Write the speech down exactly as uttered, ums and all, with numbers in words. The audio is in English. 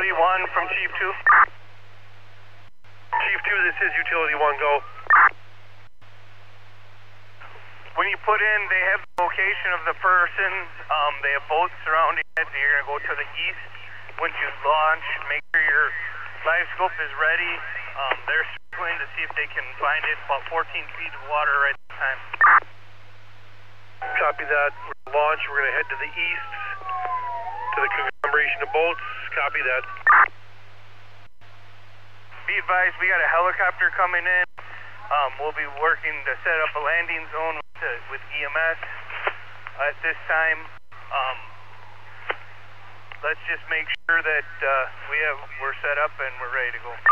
Utility one from Chief two. Chief two, this is Utility one, go. When you put in, they have the location of the person. Um, they have boats surrounding it. You're going to go to the east. Once you launch, make sure your live scope is ready. Um, they're circling to see if they can find it. About fourteen feet of water right at the time. Copy that. We're gonna launch. We're going to head to the east, to the conglomeration of boats. Copy that. Be advised, we got a helicopter coming in. Um, we'll be working to set up a landing zone with, the, with E M S at this time. Um, let's just make sure that uh, we have we're set up and we're ready to go.